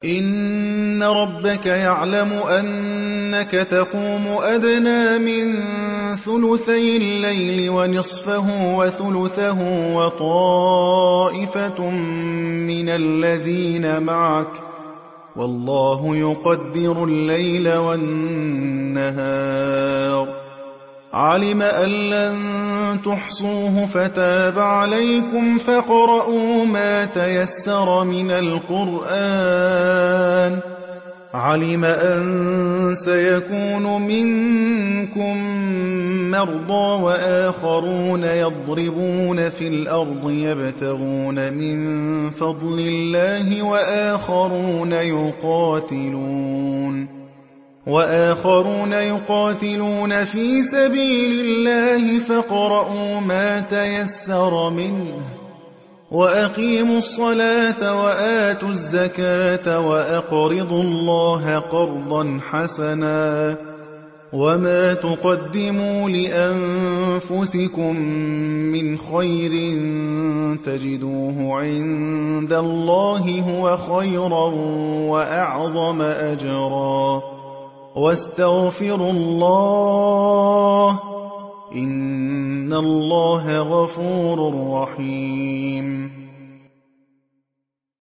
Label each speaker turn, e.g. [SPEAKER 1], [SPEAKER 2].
[SPEAKER 1] إن ربك يعلم أنك تقوم أدنى من ثلثي الليل ونصفه وثلثه وطائفة من الذين معك والله يقدر الليل والنهار علم أن لن تحصوه فتاب عليكم فاقرؤوا ما تيسر من القرآن علم أن سيكون منكم مرضى وآخرون يضربون في الأرض يبتغون من فضل الله وآخرون يقاتلون في سبيل الله فاقرؤوا ما تيسر منه وأقيموا الصلاة وآتوا الزكاة وأقرضوا الله قرضا حسنا وما تقدموا لأنفسكم من خير تجدوه عند الله هو خيرا وأعظم أجرا واستغفروا الله إن الله غفور رحيم